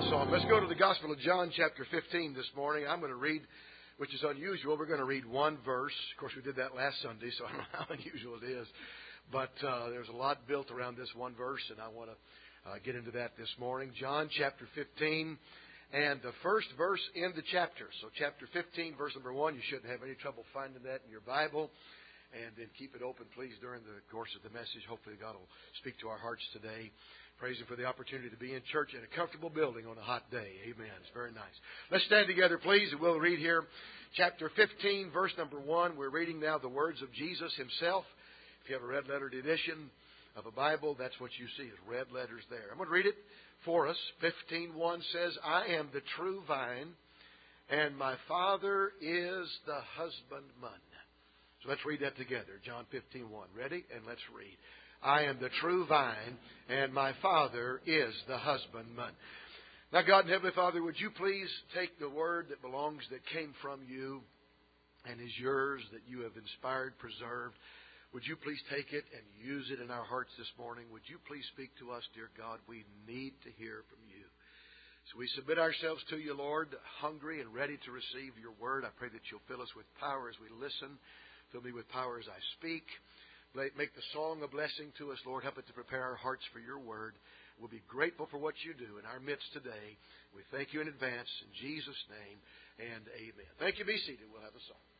song. Let's go to the Gospel of John, chapter 15 this morning. I'm going to read, which is unusual. We're going to read one verse. Of course, we did that last Sunday, so I don't know how unusual it is. But there's a lot built around this one verse, and I want to get into that this morning. John, chapter 15, and the first verse in the chapter. So chapter 15, verse number 1. You shouldn't have any trouble finding that in your Bible. And then keep it open, please, during the course of the message. Hopefully God will speak to our hearts today. Praise Him for the opportunity to be in church in a comfortable building on a hot day. Amen. It's very nice. Let's stand together, please, and we'll read here chapter 15, verse number 1. We're reading now the words of Jesus Himself. If you have a red-lettered edition of a Bible, that's what you see, is red letters there. I'm going to read it for us. 15:1 says, I am the true vine, and my Father is the husbandman. So let's read that together. John 15:1. Ready? And let's read. I am the true vine, and my Father is the husbandman. Now, God and Heavenly Father, would you please take the word that belongs, that came from you and is yours, that you have inspired, preserved. Would you please take it and use it in our hearts this morning? Would you please speak to us, dear God? We need to hear from you. So we submit ourselves to you, Lord, hungry and ready to receive your word. I pray that you'll fill us with power as we listen. Fill me with power as I speak. Make the song a blessing to us, Lord. Help it to prepare our hearts for your word. We'll be grateful for what you do in our midst today. We thank you in advance. In Jesus' name, and amen. Thank you. Be seated. We'll have a song.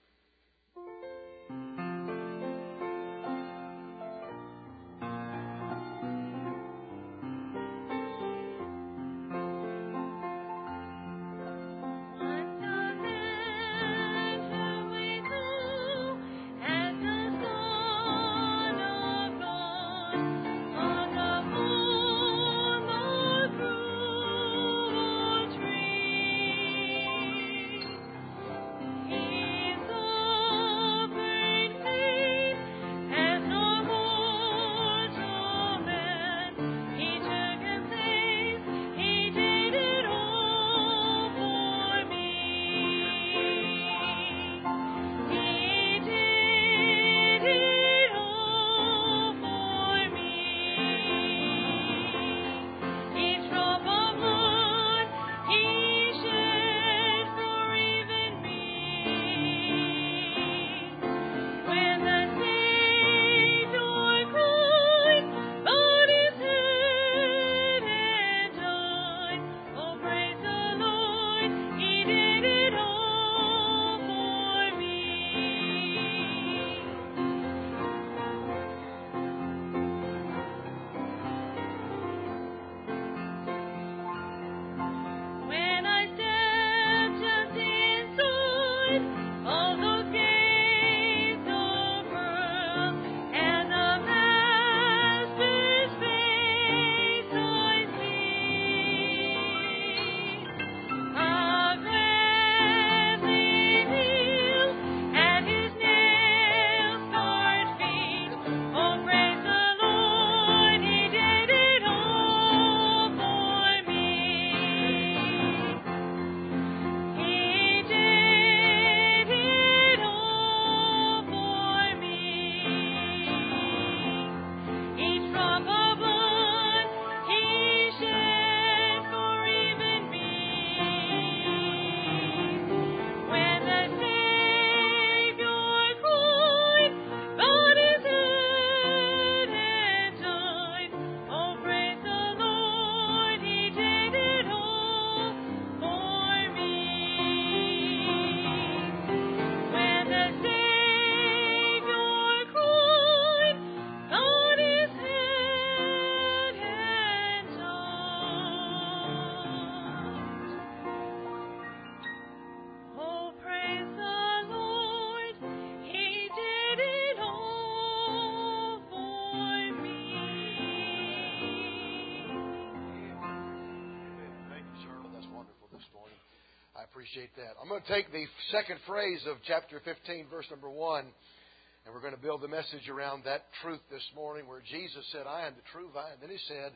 Appreciate that. I'm going to take the second phrase of chapter 15, verse number 1, and we're going to build the message around that truth this morning, where Jesus said, I am the true vine. Then He said,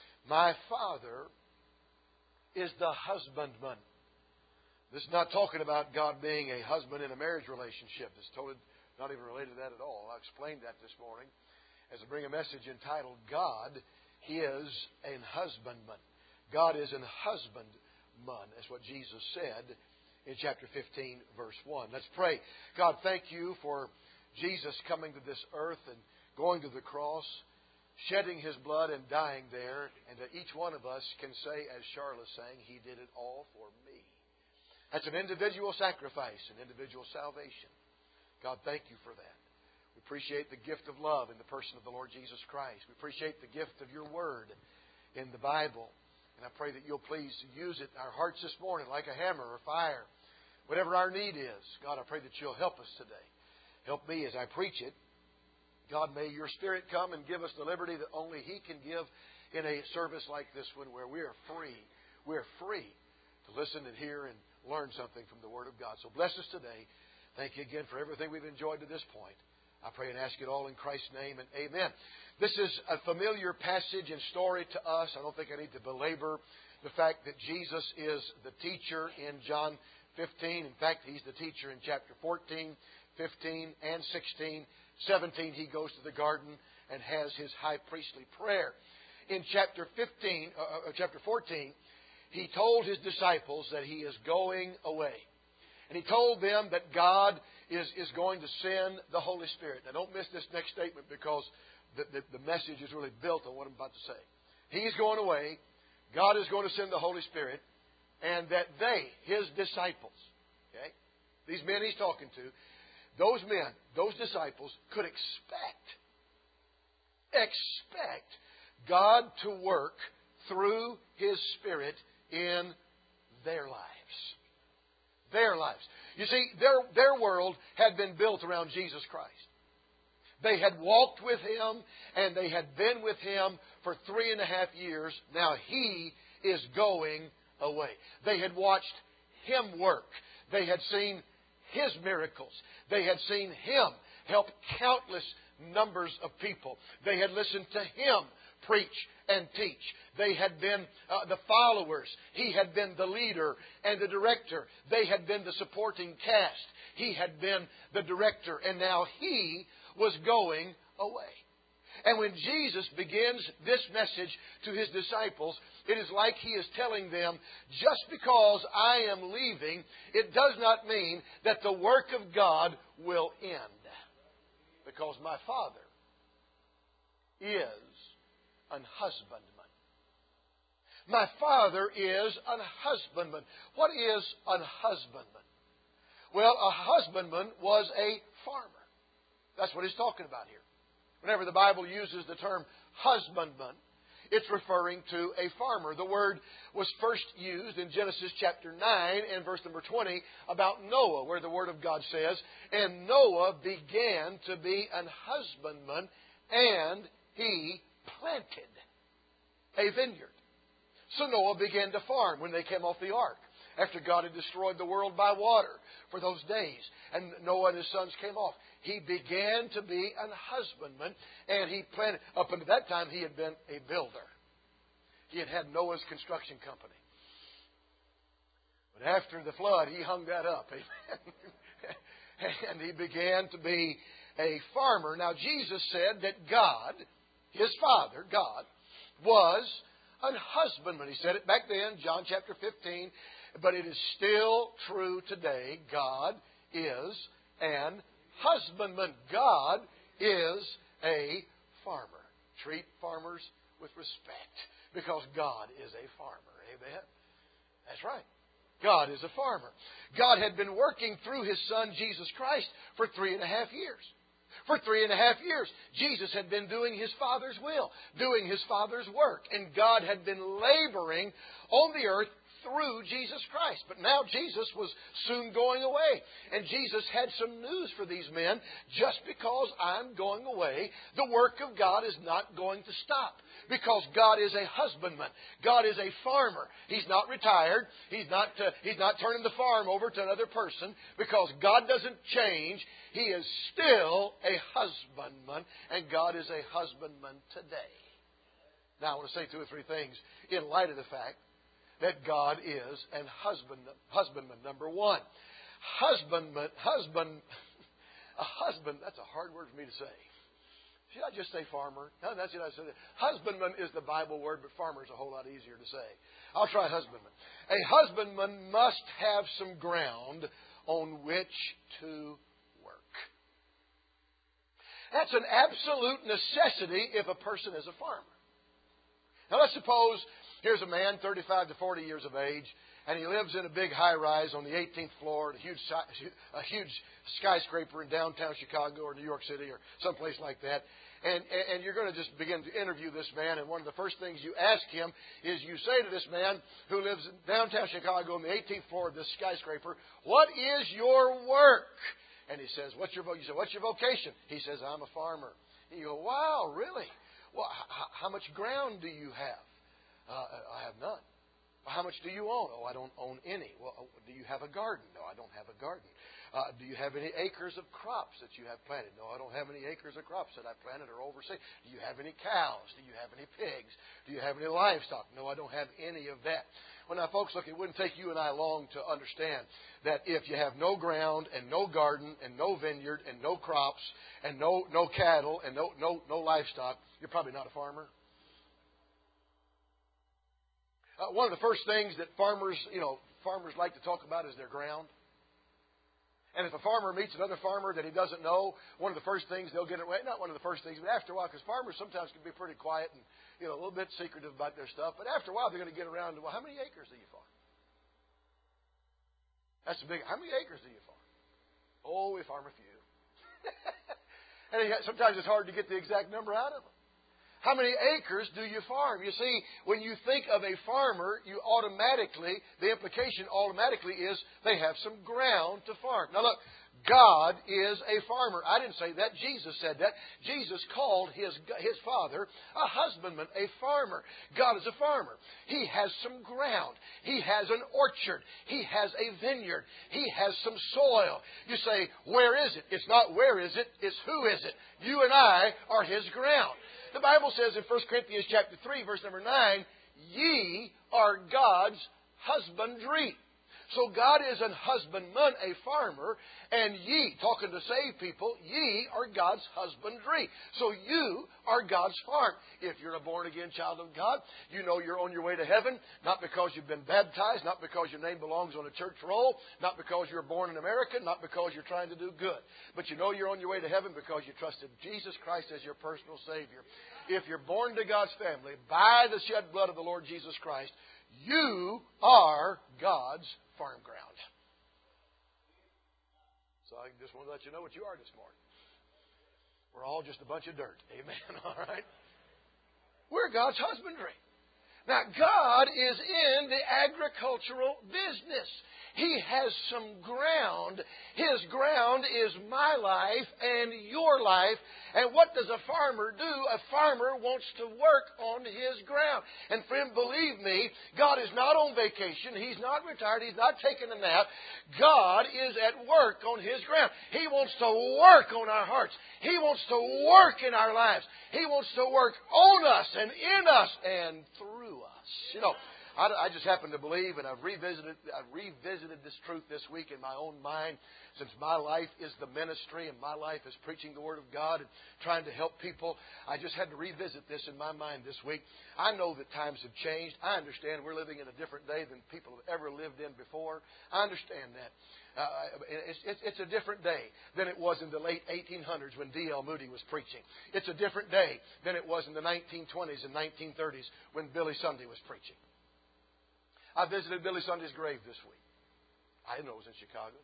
my Father is the husbandman. This is not talking about God being a husband in a marriage relationship. It's totally not even related to that at all. I'll explain that this morning as I bring a message entitled, God is a husbandman. God is an husbandman. That's what Jesus said in chapter 15, verse 1. Let's pray. God, thank you for Jesus coming to this earth and going to the cross, shedding His blood and dying there. And that each one of us can say, as Charlotte sang, He did it all for me. That's an individual sacrifice, an individual salvation. God, thank you for that. We appreciate the gift of love in the person of the Lord Jesus Christ. We appreciate the gift of your Word in the Bible. And I pray that you'll please use it in our hearts this morning like a hammer or fire. Whatever our need is, God, I pray that you'll help us today. Help me as I preach it. God, may your Spirit come and give us the liberty that only He can give in a service like this one where we are free. We're free to listen and hear and learn something from the Word of God. So bless us today. Thank you again for everything we've enjoyed to this point. I pray and ask it all in Christ's name and amen. This is a familiar passage and story to us. I don't think I need to belabor the fact that Jesus is the teacher in John 15. In fact, He's the teacher in chapter 14, 15, and 16. 17, He goes to the garden and has His high priestly prayer. In chapter 14, He told His disciples that He is going away. And He told them that God is going to send the Holy Spirit. Now, don't miss this next statement because the message is really built on what I'm about to say. He's going away. God is going to send the Holy Spirit. And that they, His disciples, okay, these men He's talking to, those men, those disciples could expect God to work through His Spirit in their lives. Their lives. You see, their world had been built around Jesus Christ. They had walked with Him and they had been with Him for 3.5 years. Now He is going away. They had watched Him work. They had seen His miracles. They had seen Him help countless numbers of people. They had listened to Him preach and teach. They had been the followers. He had been the leader and the director. They had been the supporting cast. He had been the director. And now He was going away. And when Jesus begins this message to His disciples, it is like He is telling them, just because I am leaving, it does not mean that the work of God will end. Because my Father is an husbandman. My Father is an husbandman. What is an husbandman? Well, a husbandman was a farmer. That's what He's talking about here. Whenever the Bible uses the term husbandman, it's referring to a farmer. The word was first used in Genesis chapter 9 and verse number 20 about Noah, where the Word of God says, and Noah began to be an husbandman, and he planted a vineyard. So Noah began to farm when they came off the ark, after God had destroyed the world by water for those days. And Noah and his sons came off. He began to be an husbandman, and he planted. Up until that time, he had been a builder. He had had Noah's construction company. But after the flood, he hung that up. And he began to be a farmer. Now, Jesus said that God, His Father, God, was an husbandman. He said it back then, John chapter 15. But it is still true today. God is an husbandman. God is a farmer. Treat farmers with respect, because God is a farmer. Amen? That's right. God is a farmer. God had been working through His Son, Jesus Christ, for 3.5 years. For 3.5 years, Jesus had been doing His Father's will, doing His Father's work. And God had been laboring on the earth through Jesus Christ. But now Jesus was soon going away. And Jesus had some news for these men. Just because I'm going away, the work of God is not going to stop. Because God is a husbandman. God is a farmer. He's not retired. He's not turning the farm over to another person. Because God doesn't change. He is still a husbandman. And God is a husbandman today. Now I want to say 2 or 3 things in light of the fact that God is an husbandman. Number one, a husband, that's a hard word for me to say. Should I just say farmer? No, that's what I said. Husbandman is the Bible word, but farmer is a whole lot easier to say. I'll try husbandman. A husbandman must have some ground on which to work. That's an absolute necessity if a person is a farmer. Now let's suppose here's a man, 35 to 40 years of age, and he lives in a big high-rise on the 18th floor, a huge skyscraper in downtown Chicago or New York City or someplace like that. And you're going to just begin to interview this man, and one of the first things you ask him is you say to this man who lives in downtown Chicago on the 18th floor of this skyscraper, "What is your work?" And he says, "What's your vocation?" You say, "What's your vocation?" He says, "I'm a farmer." And you go, "Wow, really? Well, how much ground do you have?" "I have none." "Well, how much do you own?" "Oh, I don't own any." "Well, do you have a garden?" "No, I don't have a garden." "Do you have any acres of crops that you have planted?" "No, I don't have any acres of crops that I planted or oversee." "Do you have any cows? Do you have any pigs? Do you have any livestock?" "No, I don't have any of that." Well, now, folks, look, it wouldn't take you and I long to understand that if you have no ground and no garden and no vineyard and no crops and no cattle and no livestock, you're probably not a farmer. One of the first things that farmers like to talk about is their ground. And if a farmer meets another farmer that he doesn't know, one of the first things they'll get away, not one of the first things, but after a while, because farmers sometimes can be pretty quiet and a little bit secretive about their stuff, but after a while they're going to get around to, "Well, how many acres do you farm?" That's a big, "How many acres do you farm?" "Oh, we farm a few." And sometimes it's hard to get the exact number out of them. How many acres do you farm? You see, when you think of a farmer, the implication automatically is they have some ground to farm. Now look, God is a farmer. I didn't say that. Jesus said that. Jesus called his Father a husbandman, a farmer. God is a farmer. He has some ground. He has an orchard. He has a vineyard. He has some soil. You say, where is it? It's not where is it, it's who is it. You and I are His ground. The Bible says in 1 Corinthians chapter 3, verse number 9, "Ye are God's husbandry." So God is an husbandman, a farmer, and ye, talking to saved people, ye are God's husbandry. So you are God's farm. If you're a born-again child of God, you know you're on your way to heaven, not because you've been baptized, not because your name belongs on a church roll, not because you're born in America, not because you're trying to do good. But you know you're on your way to heaven because you trusted Jesus Christ as your personal Savior. If you're born to God's family by the shed blood of the Lord Jesus Christ, you are God's farm ground. So I just want to let you know what you are this morning. We're all just a bunch of dirt. Amen. All right? We're God's husbandry. Now, God is in the agricultural business. He has some ground. His ground is my life and your life. And what does a farmer do? A farmer wants to work on his ground. And friend, believe me, God is not on vacation. He's not retired. He's not taking a nap. God is at work on His ground. He wants to work on our hearts. He wants to work in our lives. He wants to work on us and in us and through us. I just happen to believe, and I've revisited this truth this week in my own mind, since my life is the ministry and my life is preaching the Word of God and trying to help people. I just had to revisit this in my mind this week. I know that times have changed. I understand we're living in a different day than people have ever lived in before. I understand that. It's a different day than it was in the late 1800s when D.L. Moody was preaching. It's a different day than it was in the 1920s and 1930s when Billy Sunday was preaching. I visited Billy Sunday's grave this week. I didn't know it was in Chicago.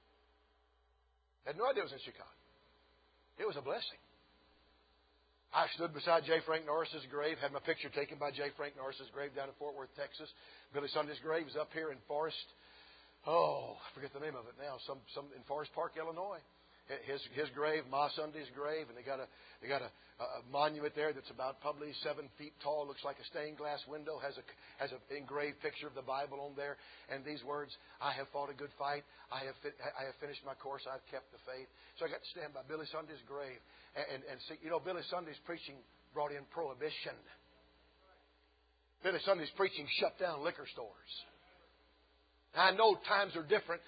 I had no idea it was in Chicago. It was a blessing. I stood beside J. Frank Norris's grave, had my picture taken by J. Frank Norris's grave down in Fort Worth, Texas. Billy Sunday's grave is up here in Forest. I forget the name of it now. Some in Forest Park, Illinois. His grave, Ma Sunday's grave, and they got a monument there that's about probably 7 feet tall. Looks like a stained glass window. Has an engraved picture of the Bible on there, and these words: "I have fought a good fight. I have finished my course. I've kept the faith." So I got to stand by Billy Sunday's grave and see. Billy Sunday's preaching brought in prohibition. Billy Sunday's preaching shut down liquor stores. I know times are different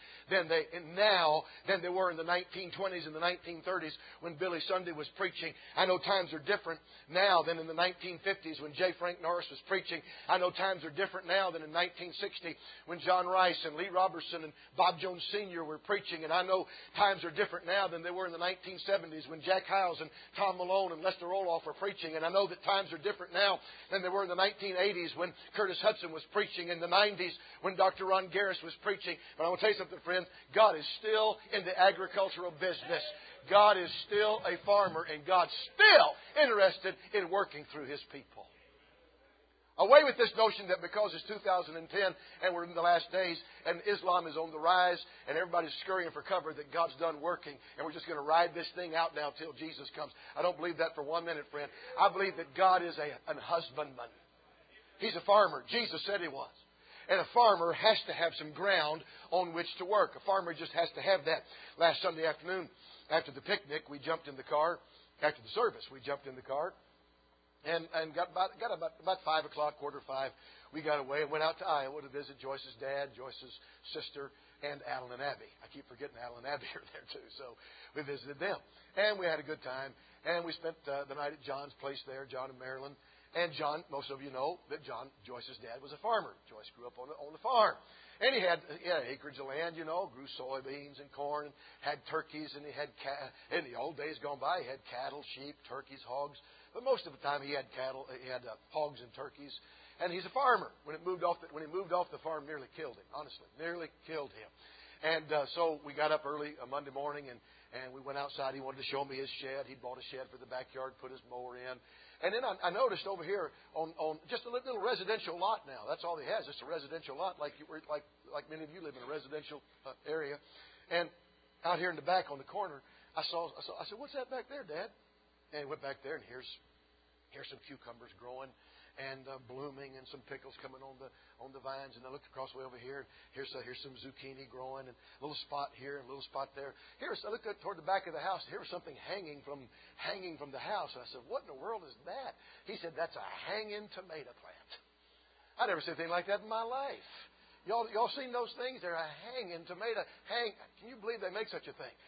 now than they were in the 1920s and the 1930s when Billy Sunday was preaching. I know times are different now than in the 1950s when J. Frank Norris was preaching. I know times are different now than in 1960 when John Rice and Lee Robertson and Bob Jones Sr. were preaching. And I know times are different now than they were in the 1970s when Jack Hyles and Tom Malone and Lester Roloff were preaching. And I know that times are different now than they were in the 1980s when Curtis Hudson was preaching, in the 90s when Dr. Ron Garris was preaching. But I want to tell you something, friends. God is still in the agricultural business. God is still a farmer, and God's still interested in working through His people. Away with this notion that because it's 2010 and we're in the last days and Islam is on the rise and everybody's scurrying for cover, that God's done working and we're just going to ride this thing out now till Jesus comes. I don't believe that for 1 minute, friend. I believe that God is an husbandman. He's a farmer. Jesus said He was. And a farmer has to have some ground on which to work. A farmer just has to have that. Last Sunday afternoon, after the picnic, we jumped in the car. After the service, we jumped in the car. And got about 5 o'clock, 4:45, we got away and went out to Iowa to visit Joyce's dad, Joyce's sister, and Alan and Abby. I keep forgetting Alan and Abby are there too. So we visited them. And we had a good time. And we spent the night at John's place there, John and Marilyn. And John, most of you know that Joyce's dad was a farmer. Joyce grew up on the farm. And he had acreage of land, grew soybeans and corn, and had turkeys, and he had in the old days gone by, he had cattle, sheep, turkeys, hogs. But most of the time he had cattle, he had hogs and turkeys. And he's a farmer. When he moved off the farm, nearly killed him. Honestly, nearly killed him. And so we got up early Monday morning, and we went outside. He wanted to show me his shed. He'd bought a shed for the backyard, put his mower in. And then I noticed over here on just a little residential lot now. That's all he has. It's a residential lot, like many of you live in a residential area. And out here in the back on the corner, I said, "What's that back there, Dad?" And he went back there, and here's some cucumbers growing and blooming, and some pickles coming on the vines. And I looked across way over here, and here's some zucchini growing, and a little spot here and a little spot there. I looked toward the back of the house. Here was something hanging from the house. And I said, "What in the world is that?" He said, "That's a hanging tomato plant." I never seen anything like that in my life. Y'all seen those things? They're a hanging tomato. Can you believe they make such a thing?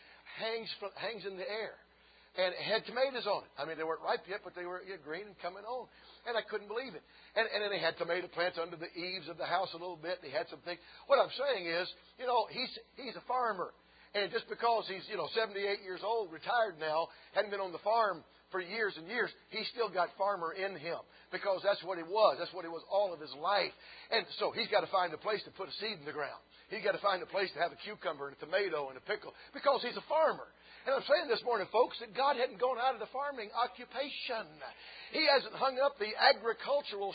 Hangs in the air. And it had tomatoes on it. I mean, they weren't ripe yet, but they were green and coming on. And I couldn't believe it. And then they had tomato plants under the eaves of the house a little bit. And he had some things. What I'm saying is, he's a farmer. And just because he's, 78 years old, retired now, hadn't been on the farm for years and years, he's still got farmer in him. Because that's what he was. That's what he was all of his life. And so he's got to find a place to put a seed in the ground. He's got to find a place to have a cucumber and a tomato and a pickle. Because he's a farmer. And I'm saying this morning, folks, that God hadn't gone out of the farming occupation. He hasn't hung up the agricultural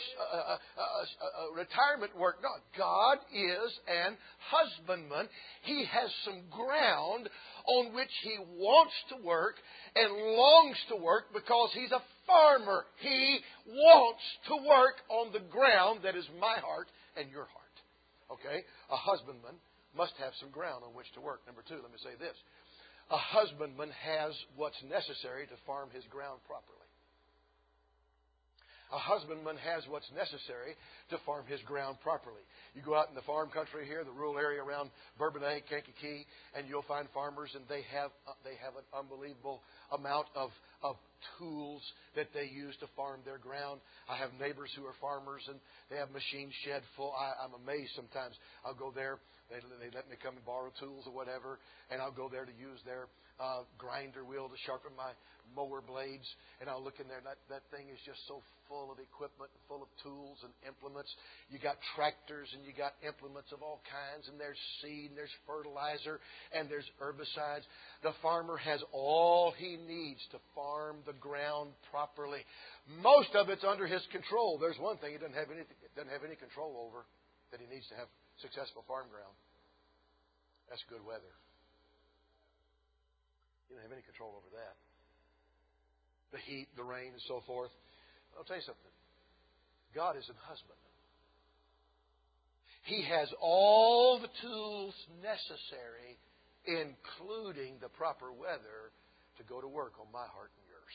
retirement work. No, God is an husbandman. He has some ground on which He wants to work and longs to work because He's a farmer. He wants to work on the ground that is my heart and your heart. Okay? A husbandman must have some ground on which to work. Number 2, let me say this. A husbandman has what's necessary to farm his ground properly. A husbandman has what's necessary to farm his ground properly. You go out in the farm country here, the rural area around Bourbonnais, Kankakee, and you'll find farmers, and they have an unbelievable amount of tools that they use to farm their ground. I have neighbors who are farmers, and they have machine shed full. I'm amazed sometimes. I'll go there. They let me come and borrow tools or whatever, and I'll go there to use their grinder wheel to sharpen my mower blades. And I'll look in there, and that thing is just so full of equipment, full of tools and implements. You got tractors, and you got implements of all kinds, and there's seed, and there's fertilizer, and there's herbicides. The farmer has all he needs to farm the ground properly. Most of it's under his control. There's one thing he doesn't have any control over that he needs to have successful farm ground. That's good weather. You don't have any control over that. The heat, the rain, and so forth. I'll tell you something. God is an husbandman. He has all the tools necessary, including the proper weather, to go to work on my heart and yours.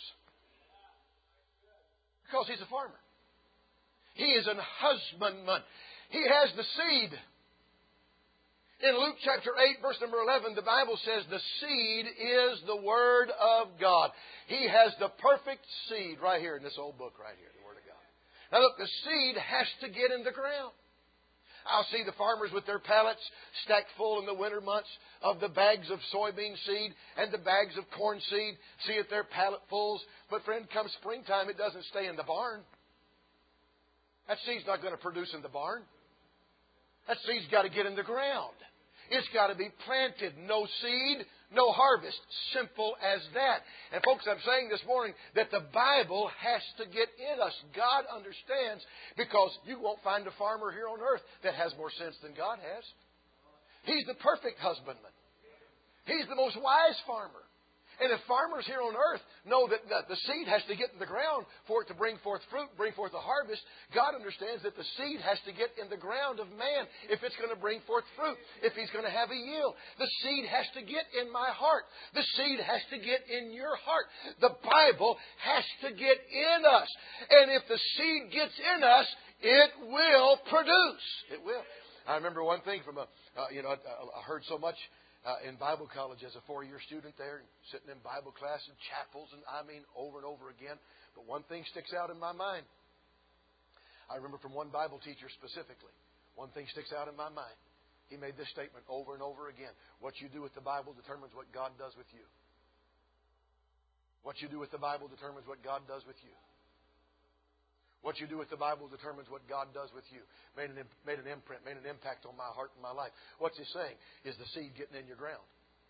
Because He's a farmer. He is an husbandman. He has the seed. In Luke chapter 8, verse number 11, the Bible says the seed is the Word of God. He has the perfect seed right here in this old book right here, the Word of God. Now look, the seed has to get in the ground. I'll see the farmers with their pallets stacked full in the winter months of the bags of soybean seed and the bags of corn seed. See if they're palletfuls. But friend, come springtime, it doesn't stay in the barn. That seed's not going to produce in the barn. That seed's got to get in the ground. It's got to be planted. No seed, no harvest. Simple as that. And folks, I'm saying this morning that the Bible has to get in us. God understands, because you won't find a farmer here on earth that has more sense than God has. He's the perfect husbandman. He's the most wise farmer. And if farmers here on earth know that the seed has to get in the ground for it to bring forth fruit, bring forth a harvest, God understands that the seed has to get in the ground of man if it's going to bring forth fruit, if he's going to have a yield. The seed has to get in my heart. The seed has to get in your heart. The Bible has to get in us. And if the seed gets in us, it will produce. It will. I remember one thing from I heard so much in Bible college as a 4-year student there, sitting in Bible class and chapels, and over and over again. But one thing sticks out in my mind. I remember from one Bible teacher specifically. One thing sticks out in my mind. He made this statement over and over again. What you do with the Bible determines what God does with you. What you do with the Bible determines what God does with you. What you do with the Bible determines what God does with you. Made an imprint, made an impact on my heart and my life. What's he saying? Is the seed getting in your ground?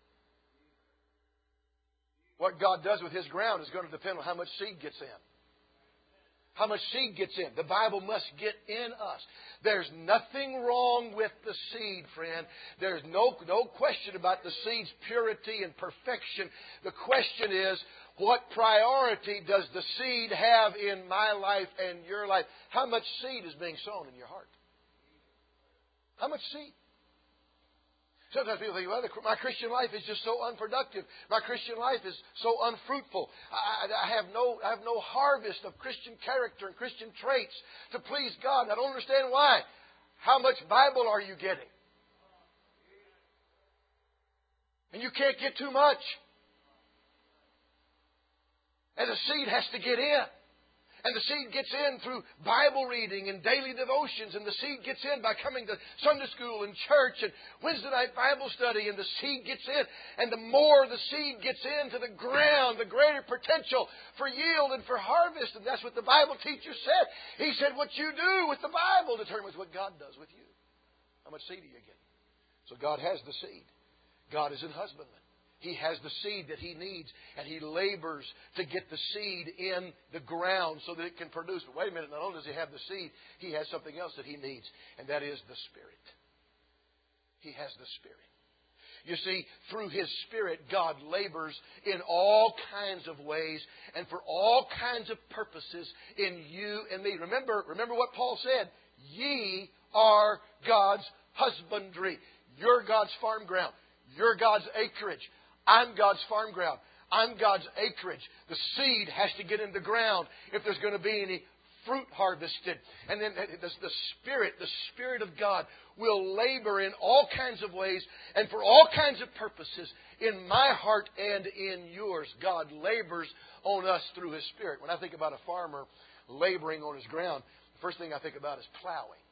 What God does with His ground is going to depend on how much seed gets in. How much seed gets in. The Bible must get in us. There's nothing wrong with the seed, friend. There's no question about the seed's purity and perfection. The question is, what priority does the seed have in my life and your life? How much seed is being sown in your heart? How much seed? Sometimes people think, well, my Christian life is just so unproductive. My Christian life is so unfruitful. I have no harvest of Christian character and Christian traits to please God. I don't understand why. How much Bible are you getting? And you can't get too much. And the seed has to get in. And the seed gets in through Bible reading and daily devotions. And the seed gets in by coming to Sunday school and church and Wednesday night Bible study. And the seed gets in. And the more the seed gets into the ground, the greater potential for yield and for harvest. And that's what the Bible teacher said. He said, what you do with the Bible determines what God does with you. How much seed are you getting? So God has the seed. God is an husbandman. He has the seed that He needs, and He labors to get the seed in the ground so that it can produce. But wait a minute, not only does He have the seed, He has something else that He needs, and that is the Spirit. He has the Spirit. You see, through His Spirit, God labors in all kinds of ways and for all kinds of purposes in you and me. Remember what Paul said. Ye are God's husbandry. You're God's farm ground. You're God's acreage. I'm God's farm ground. I'm God's acreage. The seed has to get in the ground if there's going to be any fruit harvested. And then the Spirit of God will labor in all kinds of ways and for all kinds of purposes in my heart and in yours. God labors on us through His Spirit. When I think about a farmer laboring on his ground, the first thing I think about is plowing.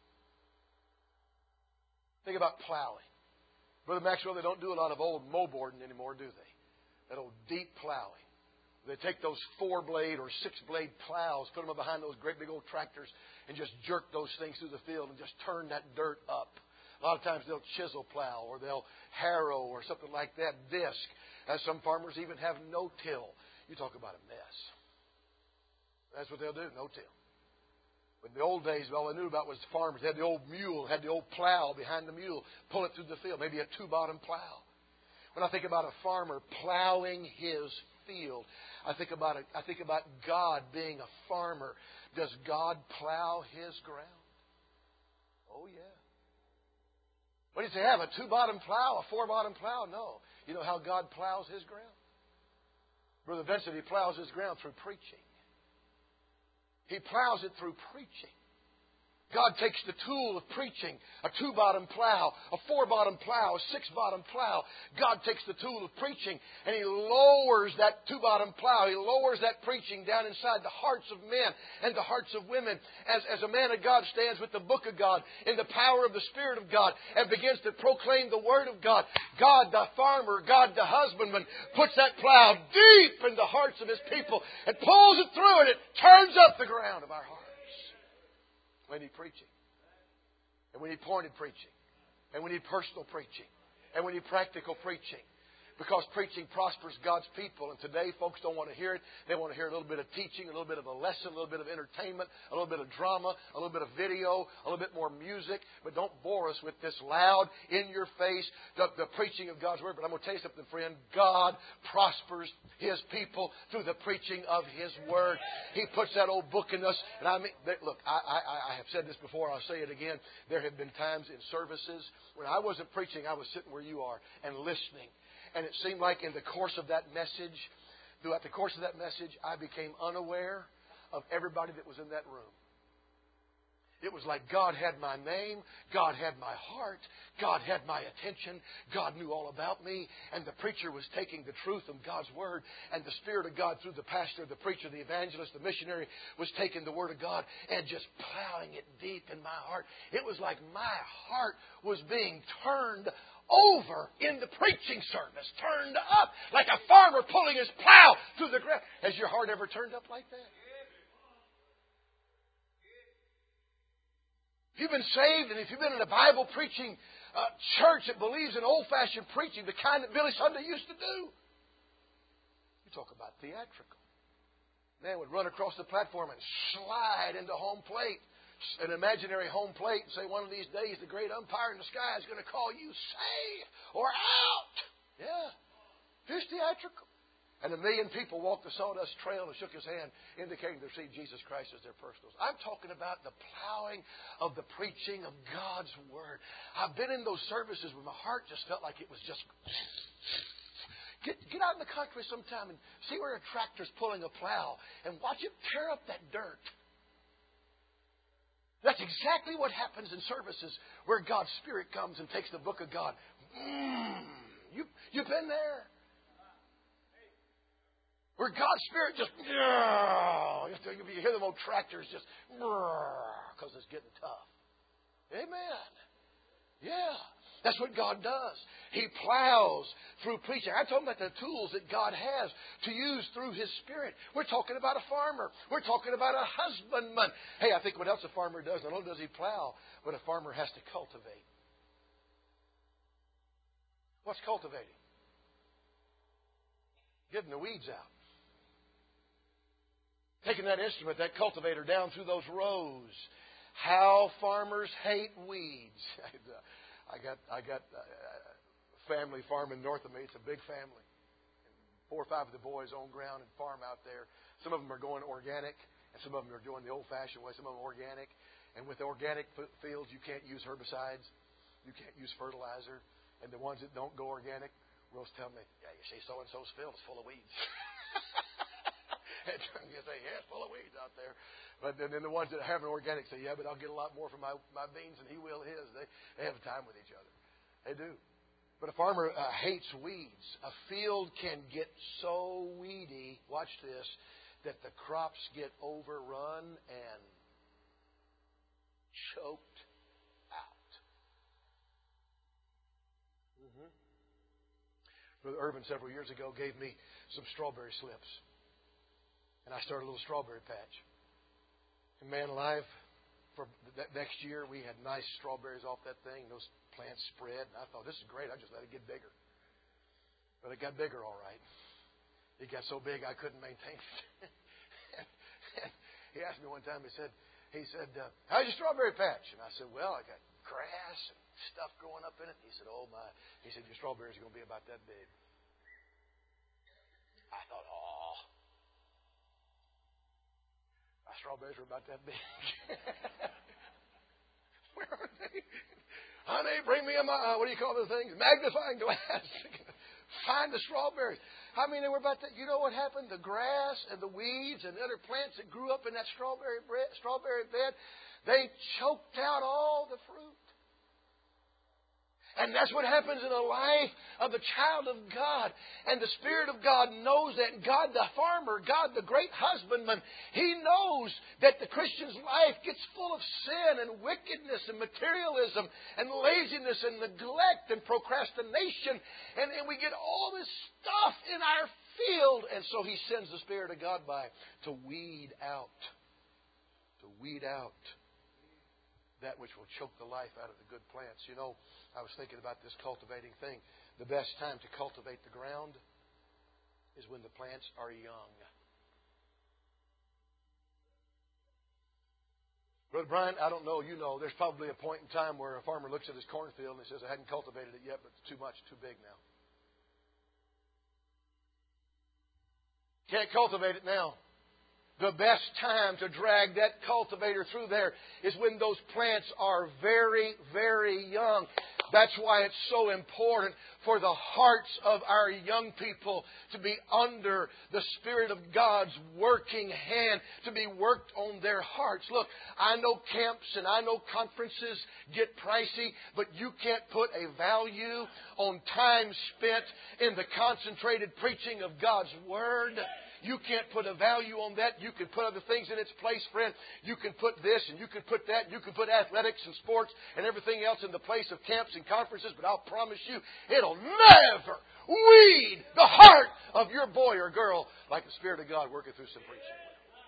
Think about plowing. Brother Maxwell, they don't do a lot of old mow-boarding anymore, do they? That old deep plowing. They take those 4-blade or 6-blade plows, put them behind those great big old tractors, and just jerk those things through the field and just turn that dirt up. A lot of times they'll chisel plow or they'll harrow or something like that, disc. As some farmers even have no-till. You talk about a mess. That's what they'll do, no-till. But in the old days, all they knew about was the farmers. They had the old mule, had the old plow behind the mule, pull it through the field, maybe a 2-bottom plow. When I think about a farmer plowing his field, I think about God being a farmer. Does God plow His ground? Oh, yeah. What did He say? Have a 2-bottom plow, a 4-bottom plow? No. You know how God plows His ground? Brother Vincent, He plows His ground through preaching. He plows it through preaching. God takes the tool of preaching, a 2-bottom plow, a 4-bottom plow, a 6-bottom plow. God takes the tool of preaching and He lowers that 2-bottom plow. He lowers that preaching down inside the hearts of men and the hearts of women. As a man of God stands with the book of God in the power of the Spirit of God and begins to proclaim the Word of God, God the farmer, God the husbandman, puts that plow deep in the hearts of His people and pulls it through and it turns up the ground of our hearts. We need preaching. And we need pointed preaching. And we need personal preaching. And we need practical preaching. Because preaching prospers God's people. And today, folks don't want to hear it. They want to hear a little bit of teaching, a little bit of a lesson, a little bit of entertainment, a little bit of drama, a little bit of video, a little bit more music. But don't bore us with this loud, in-your-face, the preaching of God's Word. But I'm going to tell you something, friend. God prospers His people through the preaching of His Word. He puts that old book in us. And I mean, look, I have said this before. I'll say it again. There have been times in services when I wasn't preaching, I was sitting where you are and listening. And it seemed like in the course of that message, throughout the course of that message, I became unaware of everybody that was in that room. It was like God had my name, God had my heart, God had my attention, God knew all about me, and the preacher was taking the truth of God's Word, and the Spirit of God through the pastor, the preacher, the evangelist, the missionary was taking the Word of God and just plowing it deep in my heart. It was like my heart was being turned over in the preaching service, turned up like a farmer pulling his plow through the ground. Has your heart ever turned up like that? If you've been saved and if you've been in a Bible preaching church that believes in old-fashioned preaching, the kind that Billy Sunday used to do, you talk about theatrical. Man would run across the platform and slide into home plate, an imaginary home plate, and say, one of these days the great umpire in the sky is going to call you safe or out. Yeah. Here's theatrical. And 1 million people walked the sawdust trail and shook His hand, indicating they received Jesus Christ as their personal. I'm talking about the plowing of the preaching of God's Word. I've been in those services where my heart just felt like it was just... Get out in the country sometime and see where a tractor's pulling a plow and watch it tear up that dirt. That's exactly what happens in services where God's Spirit comes and takes the book of God. You've been there. Where God's Spirit just... You hear them old tractors just... Because it's getting tough. Amen. Yeah. That's what God does. He plows through preaching. I told him about the tools that God has to use through His Spirit. We're talking about a farmer. We're talking about a husbandman. Hey, I think what else a farmer does, not only does he plow, but a farmer has to cultivate. What's cultivating? Getting the weeds out. Taking that instrument, that cultivator, down through those rows. How farmers hate weeds. I got a family farming north of me. It's a big family. 4 or 5 of the boys own ground and farm out there. Some of them are going organic, and some of them are doing the old-fashioned way. Some of them organic. And with organic fields, you can't use herbicides. You can't use fertilizer. And the ones that don't go organic, Rose tell me, yeah, you see so-and-so's field is full of weeds. You say, yeah, it's full of weeds out there. But then the ones that have an organic say, yeah, but I'll get a lot more from my beans than he will his. They have time with each other. They do. But a farmer hates weeds. A field can get so weedy, watch this, that the crops get overrun and choked out. Brother Irvin several years ago gave me some strawberry slips. And I started a little strawberry patch. And man alive, for that next year, we had nice strawberries off that thing. Those plants spread. And I thought, this is great. I just let it get bigger. But it got bigger all right. It got so big I couldn't maintain it. And he asked me one time, he said, how's your strawberry patch? And I said, well, I got grass and stuff growing up in it. He said, oh my. He said, your strawberries are going to be about that big. I thought, strawberries are about that big. Where are they? Honey, bring me a, what do you call those things? Magnifying glass. Find the strawberries. I mean, they were about that. You know what happened? The grass and the weeds and the other plants that grew up in that strawberry bed, They choked out all the fruit. And that's what happens in the life of the child of God. And the Spirit of God knows that. God the farmer, God the great husbandman, He knows that the Christian's life gets full of sin and wickedness and materialism and laziness and neglect and procrastination. And we get all this stuff in our field. And so He sends the Spirit of God by to weed out that which will choke the life out of the good plants. You know, I was thinking about this cultivating thing. The best time to cultivate the ground is when the plants are young. Brother Brian, I don't know, you know, there's probably a point in time where a farmer looks at his cornfield and he says, I hadn't cultivated it yet, but it's too much, too big now. Can't cultivate it now. The best time to drag that cultivator through there is when those plants are very, very young. That's why it's so important for the hearts of our young people to be under the Spirit of God's working hand, to be worked on their hearts. Look, I know camps and I know conferences get pricey, but you can't put a value on time spent in the concentrated preaching of God's Word. You can't put a value on that. You can put other things in its place, friend. You can put this and you can put that. You can put athletics and sports and everything else in the place of camps and conferences. But I'll promise you, it'll never weed the heart of your boy or girl like the Spirit of God working through some preaching.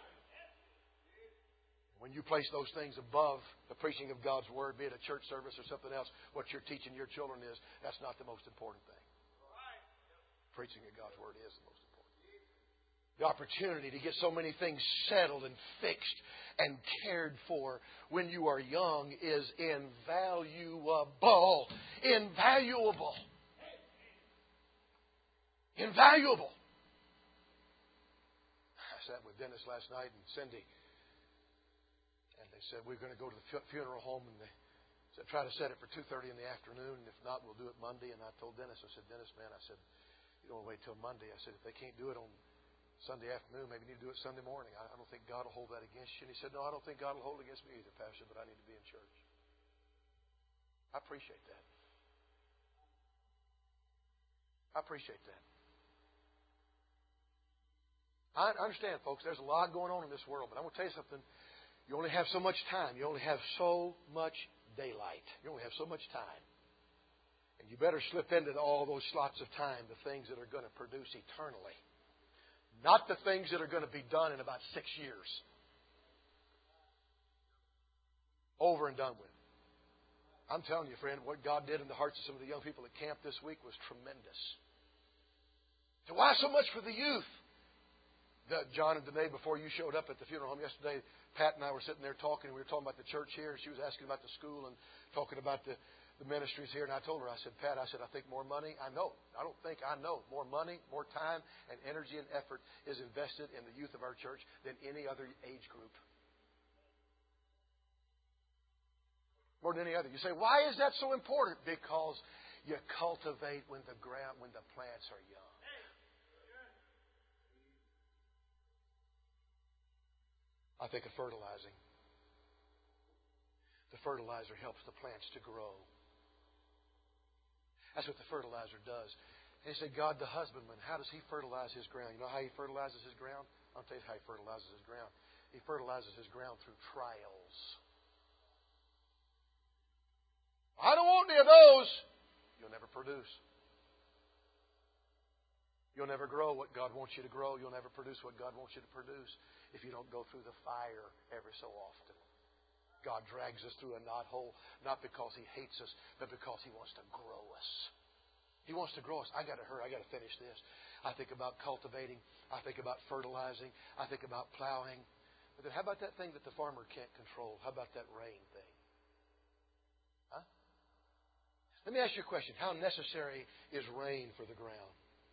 When you place those things above the preaching of God's Word, be it a church service or something else, what you're teaching your children is, that's not the most important thing. Preaching of God's Word is the most important. The opportunity to get so many things settled and fixed and cared for when you are young is invaluable. Invaluable. Invaluable. I sat with Dennis last night and Cindy, and they said, we're going to go to the funeral home, and they said, try to set it for 2:30 in the afternoon, and if not, we'll do it Monday. And I told Dennis, I said, Dennis, man, I said, you don't wait till Monday. I said, if they can't do it on Sunday afternoon, maybe you need to do it Sunday morning. I don't think God will hold that against you. And he said, no, I don't think God will hold it against me either, Pastor, but I need to be in church. I appreciate that. I appreciate that. I understand, folks, there's a lot going on in this world, but I'm going to tell you something. You only have so much time. You only have so much daylight. You only have so much time. And you better slip into all those slots of time the things that are going to produce eternally. Not the things that are going to be done in about 6 years. Over and done with. I'm telling you, friend, what God did in the hearts of some of the young people at camp this week was tremendous. So why so much for the youth? John and Danae, before you showed up at the funeral home yesterday, Pat and I were sitting there talking. We were talking about the church here. She was asking about the school and talking about the ministries here, and I told her, I said, Pat, I think more money, I know, more money, more time, and energy and effort is invested in the youth of our church than any other age group. More than any other. You say, why is that so important? Because you cultivate when the plants are young. I think of fertilizing. The fertilizer helps the plants to grow. That's what the fertilizer does. And he said, God the husbandman, how does He fertilize His ground? You know how He fertilizes His ground? I'll tell you how He fertilizes His ground. He fertilizes His ground through trials. I don't want any of those. You'll never produce. You'll never grow what God wants you to grow. You'll never produce what God wants you to produce if you don't go through the fire every so often. God drags us through a knothole, not because He hates us, but because He wants to grow us. He wants to grow us. I got to hurry. I got to finish this. I think about cultivating. I think about fertilizing. I think about plowing. But then how about that thing that the farmer can't control? How about that rain thing? Huh? Let me ask you a question. How necessary is rain for the ground?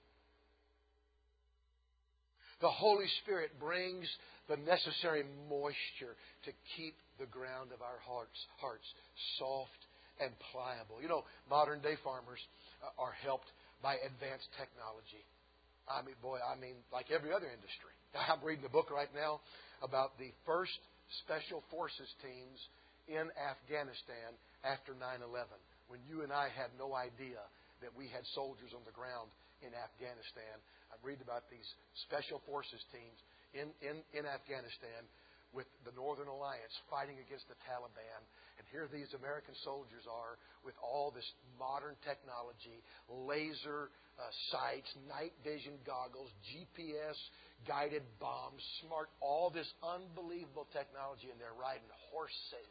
The Holy Spirit brings the necessary moisture to keep the ground of our hearts soft and pliable. You know, modern day farmers are helped by advanced technology. I mean, like every other industry. I'm reading a book right now about the first special forces teams in Afghanistan after 9/11, when you and I had no idea that we had soldiers on the ground in Afghanistan. I'm reading about these special forces teams in Afghanistan with the Northern Alliance fighting against the Taliban. And here these American soldiers are with all this modern technology, laser sights, night vision goggles, GPS, guided bombs, smart, all this unbelievable technology, and they're riding horses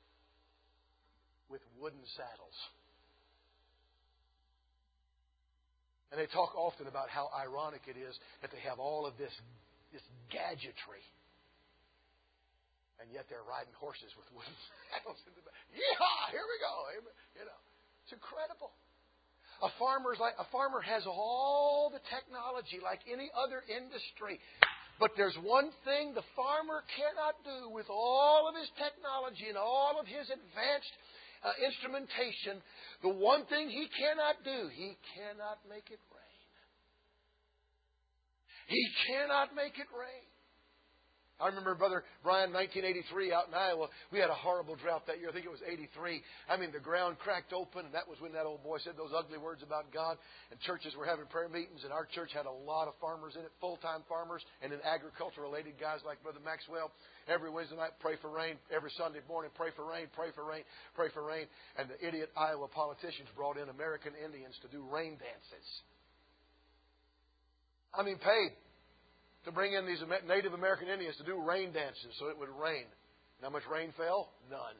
with wooden saddles. And they talk often about how ironic it is that they have all of this gadgetry, and yet they're riding horses with wooden saddles in the back. Yeehaw! Here we go. You know, it's incredible. A farmer has all the technology like any other industry. But there's one thing the farmer cannot do with all of his technology and all of his advanced instrumentation. The one thing he cannot do, he cannot make it rain. He cannot make it rain. I remember Brother Brian, 1983, out in Iowa. We had a horrible drought that year. I think it was 83. I mean, the ground cracked open, and that was when that old boy said those ugly words about God. And churches were having prayer meetings, and our church had a lot of farmers in it, full-time farmers, and then agriculture-related guys like Brother Maxwell. Every Wednesday night, pray for rain. Every Sunday morning, pray for rain, pray for rain, pray for rain. And the idiot Iowa politicians brought in American Indians to do rain dances. I mean, paid to bring in these Native American Indians to do rain dances so it would rain. And how much rain fell? None.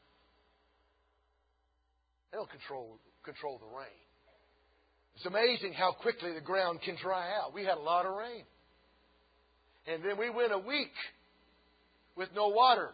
They don't control the rain. It's amazing how quickly the ground can dry out. We had a lot of rain. And then we went a week with no water.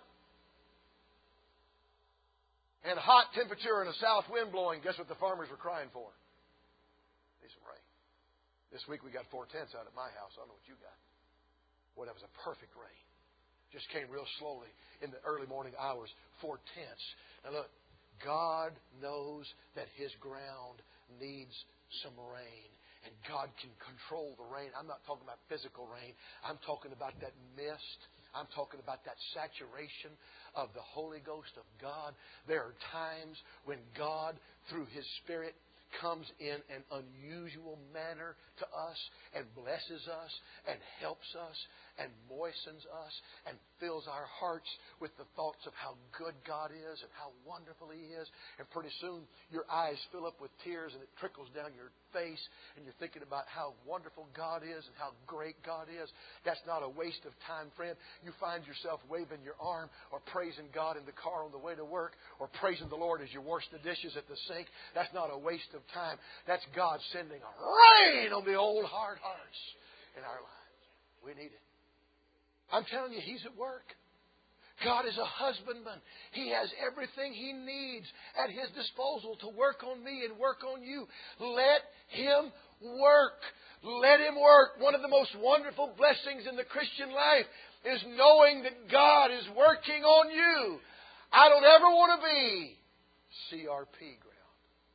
And a hot temperature and a south wind blowing. Guess what the farmers were crying for? Need some rain. This week we got 4 tenths out at my house. I don't know what you got. Boy, that was a perfect rain. Just came real slowly in the early morning hours. 4 tenths. Now look, God knows that His ground needs some rain. And God can control the rain. I'm not talking about physical rain. I'm talking about that mist. I'm talking about that saturation of the Holy Ghost of God. There are times when God, through His Spirit, comes in an unusual manner to us and blesses us and helps us and moistens us and fills our hearts with the thoughts of how good God is and how wonderful He is. And pretty soon your eyes fill up with tears and it trickles down your face and you're thinking about how wonderful God is and how great God is. That's not a waste of time, friend. You find yourself waving your arm or praising God in the car on the way to work or praising the Lord as you wash the dishes at the sink. That's not a waste of time. That's God sending a rain on the old hard hearts in our lives. We need it. I'm telling you, He's at work. God is a husbandman. He has everything He needs at His disposal to work on me and work on you. Let Him work. Let Him work. One of the most wonderful blessings in the Christian life is knowing that God is working on you. I don't ever want to be CRP ground.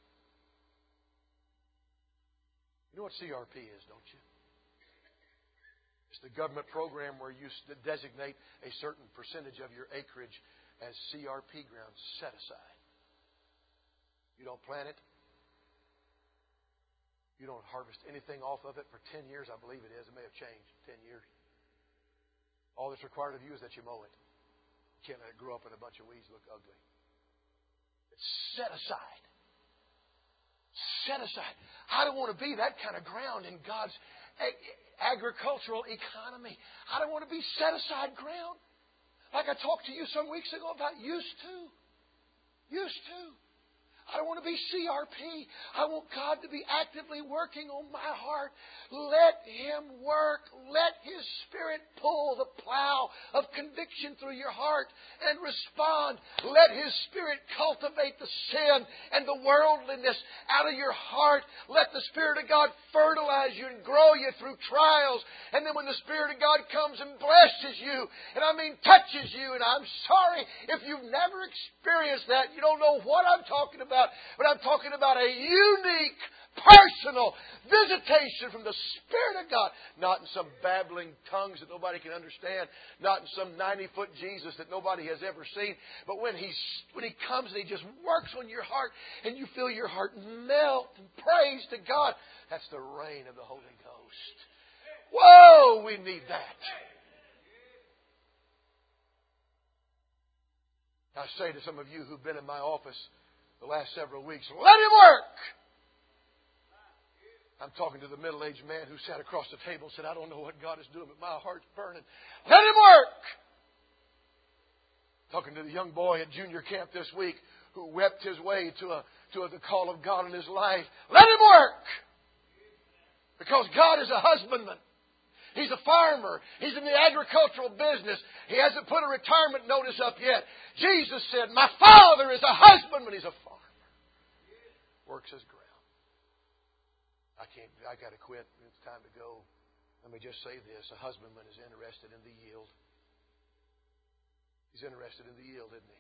You know what CRP is, don't you? It's the government program where you designate a certain percentage of your acreage as CRP ground set aside. You don't plant it. You don't harvest anything off of it for 10 years, I believe it is. It may have changed 10 years. All that's required of you is that you mow it. You can't let it grow up in a bunch of weeds and look ugly. It's set aside. Set aside. I don't want to be that kind of ground in God's agricultural economy. I don't want to be set aside ground. Like I talked to you some weeks ago about used to. Used to. I don't want to be CRP. I want God to be actively working on my heart. Let Him work. Let His Spirit pull the plow of conviction through your heart and respond. Let His Spirit cultivate the sin and the worldliness out of your heart. Let the Spirit of God fertilize you and grow you through trials. And then when the Spirit of God comes and blesses you, and I mean touches you, and I'm sorry if you've never experienced that, you don't know what I'm talking about. But I'm talking about a unique personal visitation from the Spirit of God. Not in some babbling tongues that nobody can understand. Not in some 90-foot Jesus that nobody has ever seen. But when He comes and He just works on your heart and you feel your heart melt and praise to God. That's the reign of the Holy Ghost. Whoa, we need that. I say to some of you who've been in my office the last several weeks, let Him work! I'm talking to the middle-aged man who sat across the table and said, I don't know what God is doing, but my heart's burning. Let Him work! Talking to the young boy at junior camp this week who wept his way to the call of God in his life. Let Him work! Because God is a husbandman. He's a farmer. He's in the agricultural business. He hasn't put a retirement notice up yet. Jesus said, my Father is a husbandman. He's a farmer. Works his ground. I got to quit. It's time to go. Let me just say this. A husbandman is interested in the yield. He's interested in the yield, isn't he?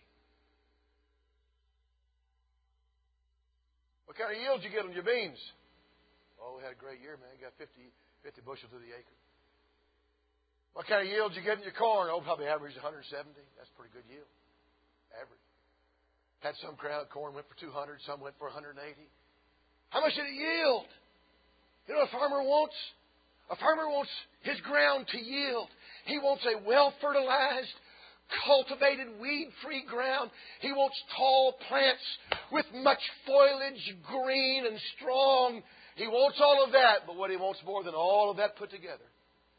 What kind of yield did you get on your beans? Oh, we had a great year, man. You got 50 bushels to the acre. What kind of yield did you get in your corn? Oh, probably averaged 170. That's a pretty good yield. Average. Had some crowd corn went for 200. Some went for 180. How much did it yield? You know what a farmer wants? A farmer wants his ground to yield. He wants a well-fertilized, cultivated, weed-free ground. He wants tall plants with much foliage, green and strong. He wants all of that, but what he wants more than all of that put together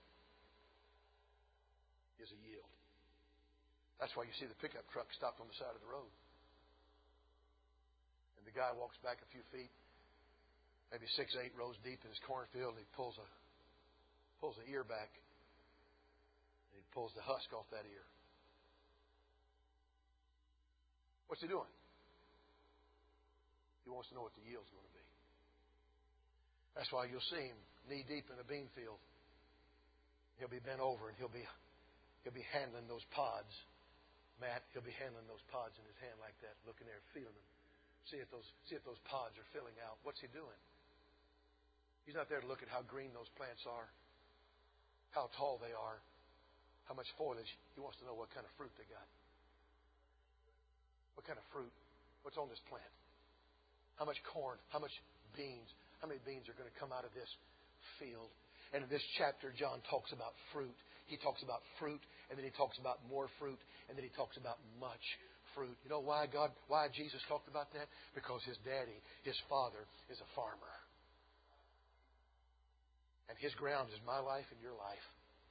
is a yield. That's why you see the pickup truck stopped on the side of the road. And the guy walks back a few feet, maybe 6, 8 rows deep in his cornfield, and he pulls the ear back, and he pulls the husk off that ear. What's he doing? He wants to know what the yield's going to be. That's why you'll see him knee deep in a bean field. He'll be bent over and he'll be handling those pods. Matt, he'll be handling those pods in his hand like that, looking there, feeling them. See if those pods are filling out. What's he doing? He's not there to look at how green those plants are, how tall they are, how much foliage. He wants to know what kind of fruit they got. What kind of fruit? What's on this plant? How much corn? How much beans? How many beans are going to come out of this field? And in this chapter, John talks about fruit. He talks about fruit, and then he talks about more fruit, and then he talks about much fruit. You know why Jesus talked about that? Because his daddy, his father, is a farmer. And his ground is my life and your life.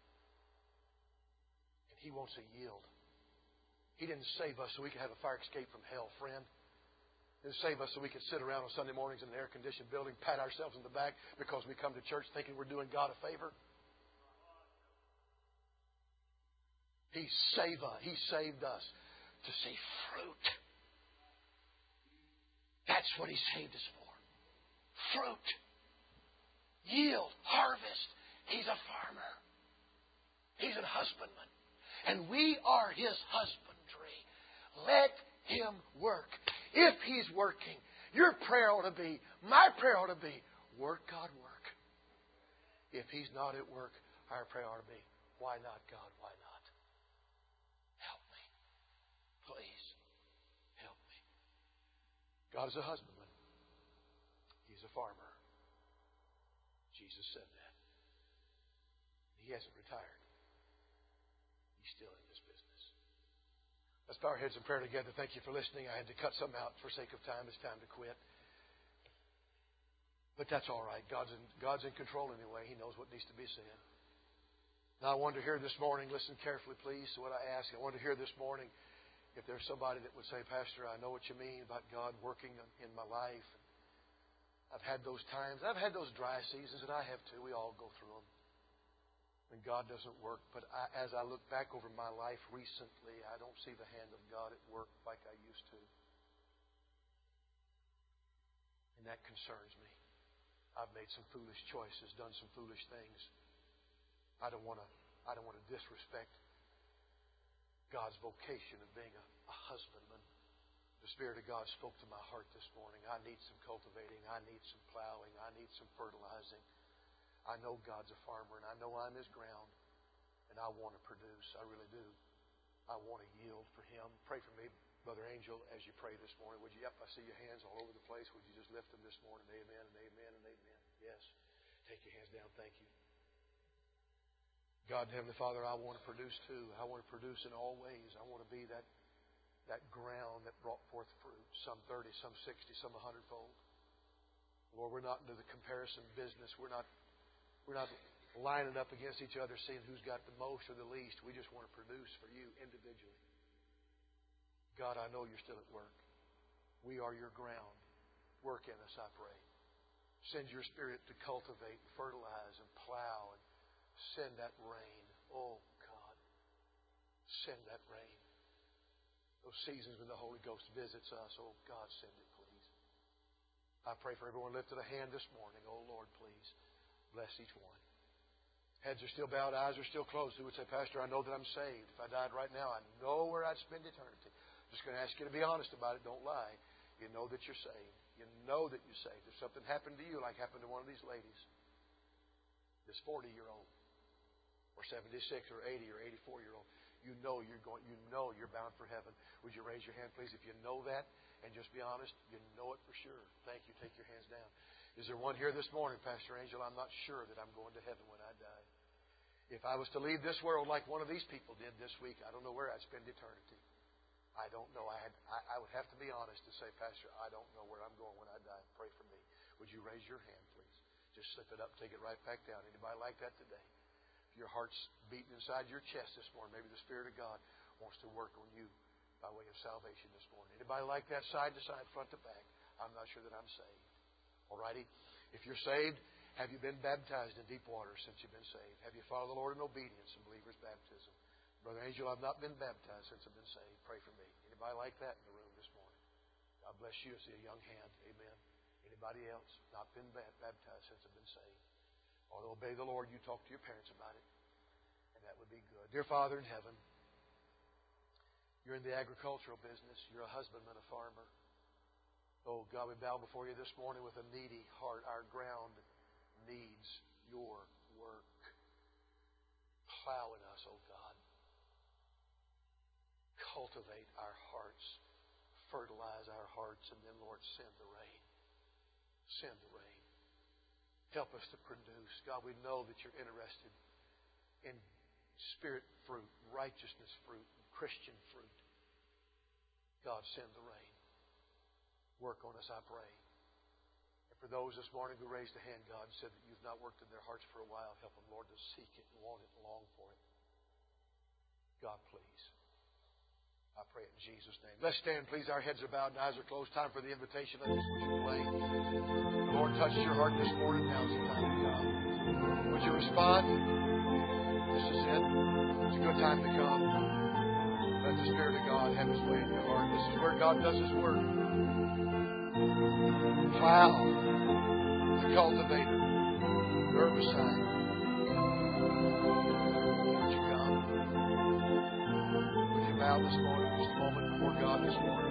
And he wants a yield. He didn't save us so we could have a fire escape from hell, friend. He didn't save us so we could sit around on Sunday mornings in an air-conditioned building, pat ourselves in the back because we come to church thinking we're doing God a favor. He saved us to see fruit. That's what He saved us for. Fruit. Yield. Harvest. He's a farmer. He's a husbandman. And we are His husbandry. Let Him work. If He's working, your prayer ought to be, my prayer ought to be, work, God, work. If He's not at work, our prayer ought to be, why not, God, why not? Help me. Please, help me. God is a husbandman. He's a farmer. Jesus said that. He hasn't retired. He's still in this business. Let's bow our heads in prayer together. Thank you for listening. I had to cut some out for sake of time. It's time to quit. But that's all right. God's in control anyway. He knows what needs to be said. Now I want to hear this morning, listen carefully please to what I ask. I want to hear this morning if there's somebody that would say, Pastor, I know what you mean about God working in my life. I've had those times. I've had those dry seasons, and I have too. We all go through them. When God doesn't work. But as I look back over my life recently, I don't see the hand of God at work like I used to. And that concerns me. I've made some foolish choices, done some foolish things. I don't want to disrespect God's vocation of being a husbandman, the Spirit of God spoke to my heart this morning. I need some cultivating. I need some plowing. I need some fertilizing. I know God's a farmer, and I know I'm His ground, and I want to produce. I really do. I want to yield for Him. Pray for me, Brother Angel, as you pray this morning. Would you? Yep, I see your hands all over the place. Would you just lift them this morning? Amen and amen and amen. Yes. Take your hands down. Thank you. God, Heavenly Father, I want to produce too. I want to produce in all ways. I want to be that ground that brought forth fruit, some 30, some 60, some 100-fold. Lord, we're not into the comparison business. We're not lining up against each other, seeing who's got the most or the least. We just want to produce for You individually. God, I know You're still at work. We are Your ground. Work in us, I pray. Send Your Spirit to cultivate, fertilize, and plow, and send that rain. Oh, God, send that rain. Those seasons when the Holy Ghost visits us, oh God, send it, please. I pray for everyone lifted a hand this morning. Oh Lord, please bless each one. Heads are still bowed, eyes are still closed. Who would say, Pastor, I know that I'm saved. If I died right now, I know where I'd spend eternity. I'm just going to ask you to be honest about it. Don't lie. You know that you're saved. You know that you're saved. If something happened to you like happened to one of these ladies, this 40-year-old, or 76, or 80, or 84-year-old, you know you're bound for heaven. Would you raise your hand, please? If you know that, and just be honest, you know it for sure. Thank you. Take your hands down. Is there one here this morning, Pastor Angel? I'm not sure that I'm going to heaven when I die. If I was to leave this world like one of these people did this week, I don't know where I'd spend eternity. I don't know. I would have to be honest and say, Pastor, I don't know where I'm going when I die. Pray for me. Would you raise your hand, please? Just slip it up, take it right back down. Anybody like that today? Your heart's beating inside your chest this morning. Maybe the Spirit of God wants to work on you by way of salvation this morning. Anybody like that, side to side, front to back? I'm not sure that I'm saved. All righty? If you're saved, have you been baptized in deep water since you've been saved? Have you followed the Lord in obedience in believer's baptism? Brother Angel, I've not been baptized since I've been saved. Pray for me. Anybody like that in the room this morning? God bless you. I see a young hand. Amen. Anybody else not been baptized since I've been saved? Or to obey the Lord, you talk to your parents about it. And that would be good. Dear Father in heaven, You're in the agricultural business. You're a husbandman, a farmer. Oh, God, we bow before You this morning with a needy heart. Our ground needs Your work. Plow in us, oh God. Cultivate our hearts. Fertilize our hearts. And then, Lord, send the rain. Send the rain. Help us to produce. God, we know that You're interested in Spirit fruit, righteousness fruit, Christian fruit. God, send the rain. Work on us, I pray. And for those this morning who raised a hand, God, said that You've not worked in their hearts for a while, help them, Lord, to seek it and want it and long for it. God, please. I pray it in Jesus' name. Let's stand, please. Our heads are bowed and eyes are closed. Time for the invitation. Let us would you play. The Lord touched your heart this morning. Now's the time to come. Would you respond? This is it. It's a good time to come. Let the Spirit of God have His way in your heart. This is where God does His work. Plow, the cultivator, the herbicide. Would you come? Would you bow this morning, just a moment before God this morning?